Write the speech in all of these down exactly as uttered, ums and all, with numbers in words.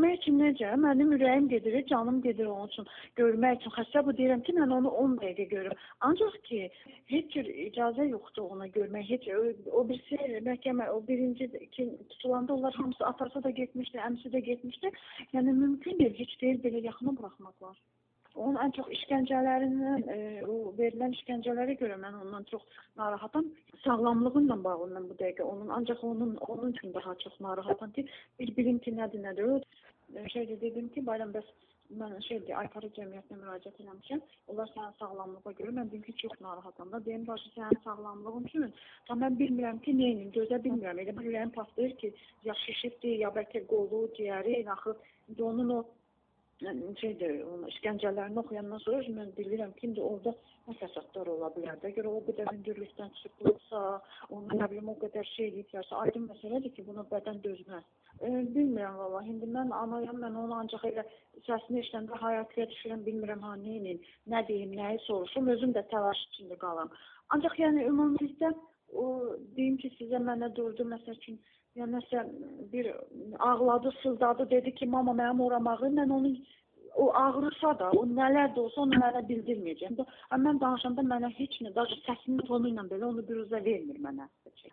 görmək üçün necə? Mənim ürəyim gedir, canım gedir onun üçün. Görmək üçün. Xəstə bu deyirəm ki, mən onu on dəqiqə görürüm. Ancaq ki, heç cür icazə yoxdur ona görmək. Heç o, o birisi məhkəmə, o birinci ki, tutulanda onlar hamısı atası da getmişdi, əmsi də getmişdi. Yəni mümkün deyil, heç deyil belə yaxına buraxmaqlar. Onun ən çox işgəncələrindən, e, o verilən işgəncələrə görə mən ondan çox narahatam. Sağlamlığıyla bağlı mən bu dəqiqə onun, ancaq onun onun üçün daha çox narahatam ki, bir bilim ki, nədir, nədir. O şeydə dedim ki, bayram bəs mən şeydir, Aykarı cəmiyyətinə müraciət etmişəm. Onlar sənin sağlamlığına görə mən dedim ki, çox narahatam da. Deyim başı sənin sağlamlığın üçün. Tam mən bilmirəm ki, nə edim, gözə bilmirəm. Elə bir ürəyim patlayır ki, ya şişibdir, ya bəlkə qolu, ciyəri, axı onun o şeydir, onun işgəncələrini oxuyandan sonra mən bilirəm ki, indi orada nə fəsadlar ola bilər də. Görə o qədər hündürlükdən çıxıbsa, onu nə bilim o qədər şey eləyiblərsə, aydın məsələdir ki, buna bədən dözməz. E, bilmirəm valla, indi mən anayam, mən onu ancaq elə səsini eşləndə hayatlıya düşürəm, bilmirəm ha, neyinin, nə deyim, nəyi soruşum, özüm də təlaş içində qalam. Ancaq yəni ümumilikdə o deyim ki, sizə mənə durdu, məsəl üçün, yəni nəsə bir ağladı, sızdadı, dedi ki, mama mənim oram ağrır, mən onu o ağrırsa da, o nələr də olsa onu mənə bildirməyəcəm. Mən danışanda mənə heç nə, daha səsinin tonu ilə belə onu bir uzə vermir mənə.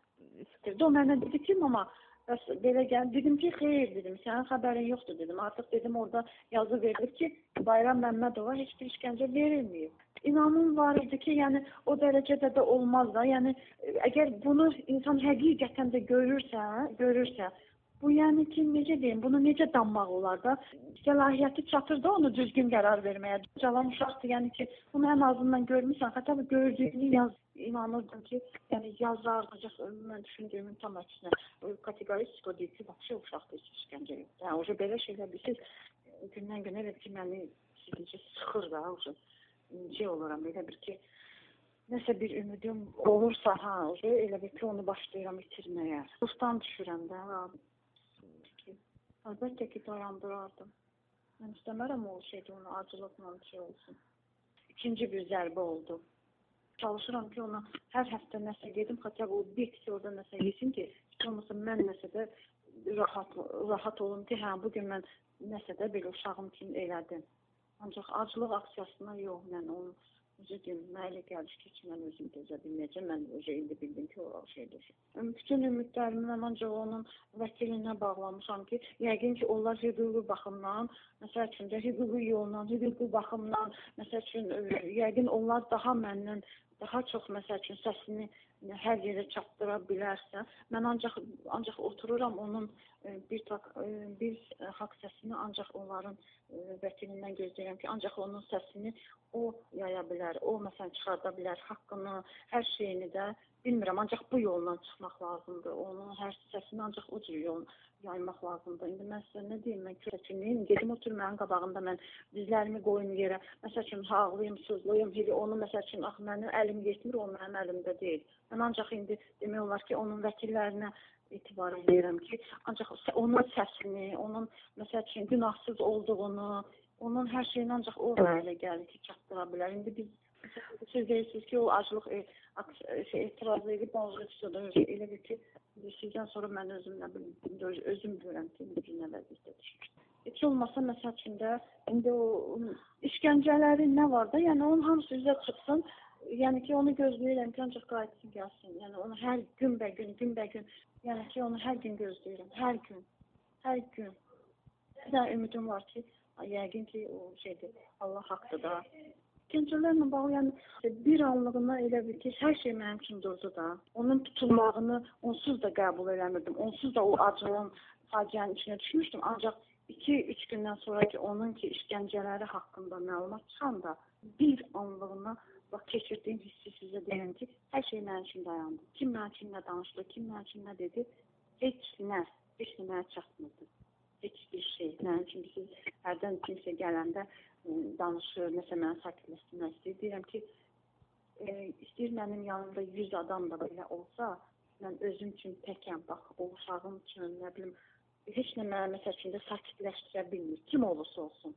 O mənə dedi ki, mama, bəs belə gəl, dedim ki, xeyr dedim, sənin xəbərin yoxdur dedim. Artıq dedim orada yazı verilir ki, Bayram Məmmədova heç bir işgəncə verilməyib. İnanım var idi ki, yəni o dərəcədə də olmaz da. Yəni əgər bunu insan həqiqətən də görürsə, görürsə, bu yəni ki, necə deyim, bunu necə danmaq olar da? Səlahiyyəti çatır da onu düzgün qərar verməyə. Cavan uşaqdır, yəni ki, bunu ən azından görmüsən, hətta gördüyünü yaz, inanırdım ki, yəni yazardı, mən düşündüyümün tam əksinə, kateqoristik o deyil ki, vəbşə uşaqdır, heç işgəncə yoxdur. Yəni, oca belə şeylər bilsiniz, gündən günə elə ki, məni sizcə sıxır da, oca şey oluram, elə bir ki, nəsə bir ümidim olursa, ha, oca elə bir ki, onu başlayıram itirməyə. Rusdan düşürəm də, əlbəttə ki, dayandırardım. Mən istəmərəm o şeydə, onu acılıqla şey olsun. İkinci bir zərbə oldu. Çalışıram ki, ona hər həftə nəsə gedim, xətə o bir kişi orada nəsə yesin ki, heç olmasa mən nəsə də rahat, rahat olum ki, hə, bugün mən nəsə də belə uşağım kimi elədim. Ancaq acılıq aksiyasına yox, mən onu özü deyim, mənə elə gəldi ki, mən özüm dözə bilməyəcəm, mən özü indi bildim ki, o şeydir. Bütün ümidlərimi mən ancaq onun vəkilinə bağlamışam ki, yəqin ki, onlar hüquqi baxımdan, məsəl üçün də hüquqi yolla, hüquqi baxımdan, məsəl üçün, yəqin onlar daha məndən, daha çox, məsəl üçün, səsini hər yerə çatdıra bilərsə, mən ancaq, ancaq otururam onun bir, bir haqq səsini ancaq onların vəkilindən gözləyirəm ki, ancaq onun səsini o yaya bilər, o məsələn çıxarda bilər haqqını, hər şeyini də bilmirəm, ancaq bu yolla çıxmaq lazımdır, onun hər səsini ancaq o cür yol yaymaq lazımdır. İndi mən sizə nə deyim, mən kürəkçiyim, gedim otur mənim qabağında, mən dizlərimi qoyum yerə, məsəl üçün ağlayım, sızlayım, onu məsəl üçün, axı mənim əlim yetmir, o mənim əlimdə deyil. Mən ancaq indi demək olar ki, onun vəkillərinə etibar edirəm ki, ancaq onun səsini, onun məsəl üçün günahsız olduğunu, onun hər şeyini ancaq o elə gəlir ki, çatdıra bilər. İndi biz, siz deyirsiniz ki, o aclıq e, şey, etiraz edib, elə bir ki, sizdən sonra mən özüm nə bilim, özüm görəm ki, bir nə vəziyyətdə düşmüşdüm. Heç olmasa, məsəl üçün də, indi o işgəncələri nə var da, yəni onun hamısı üzə çıxsın, yəni ki, onu gözləyirəm ki, ancaq qayıtsın, gəlsin. Yəni onu hər gün bə gün, gün bə gün, yəni ki, onu hər gün gözləyirəm, hər gün, hər gün. Bir də ümidim var ki, yəqin ki, o şeydir, Allah haqqdır da. İşgəncələrlə bağlı, yəni bir anlığına elə bir ki, hər şey mənim üçün durdu da. Onun tutulmağını onsuz da qəbul eləmirdim, onsuz da o acılığın faciənin içine düşmüşdüm. Ancaq iki üç gündən sonra ki, onun ki, işgəncələri haqqında məlumat çıxanda bir anlığına bax, keçirdiyim hissi sizə deyim ki, hər şey mənim üçün dayandı. Kim mənim üçün nə danışdı, kim mənim üçün nə dedi, heç nə, heç nə mənə çatmırdı. Heç bir şey. Mənim üçün siz hərdən kimsə gələndə danışır, nəsə mənə sakitləşdirmək istəyir. Deyirəm ki, e, istəyir mənim yanımda yüz adam da belə olsa, mən özüm üçün təkəm, bax, o uşağım üçün, nə bilim, heç nə mənə məsəl üçün də sakitləşdirə bilmir, kim olursa olsun.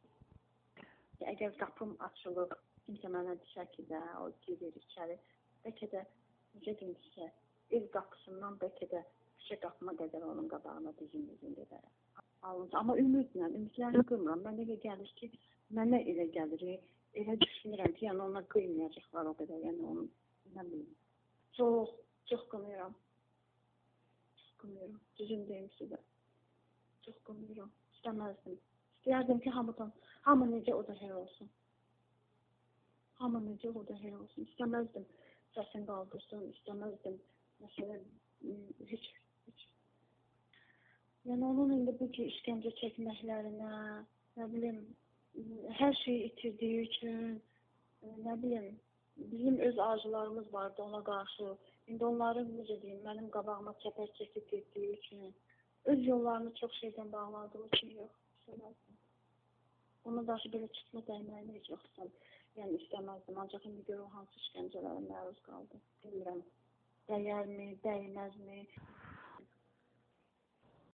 Əgər qapım açılır, kimsə mənə düşər ki, də, o girir içəri, bəlkə də, necə deyim sizə, ev qapısından bəlkə də küçə qapıma qədər onun qabağına düzün-düzün gedərəm. alınca. Amma ümidlə, ümidlərini qırmıram. Mənə elə gəlir ki, mənə elə gəlir, elə düşünürəm ki, yəni ona qıymayacaqlar o qədər, yəni onu, nə bilim. Çox, çox qınıram. Çox qınıram. Düzün deyim sizə. Çox qınıram. İstəməzdim. İstəyərdim ki, hamıdan, hamı necə o da hər olsun. Hamı necə o da hər olsun. İstəməzdim səsini qaldırsın, istəməzdim. Məsələn, heç, heç. Yəni onun indi bu ki, işgəncə çəkməklərinə, nə bilim, hər şeyi itirdiyi üçün, nə bilim, bizim öz arzularımız vardı ona qarşı. İndi onların, necə deyim, mənim qabağıma çəpər çəkib getdiyi üçün, öz yollarını çox şeydən bağladığı üçün yox, istəməzdim. Ona qarşı belə çıxma dəyməyini heç vaxt yəni istəməzdim. Ancaq indi görə o hansı işgəncələrə məruz qaldı. Bilmirəm, dəyərmi, dəyməzmi?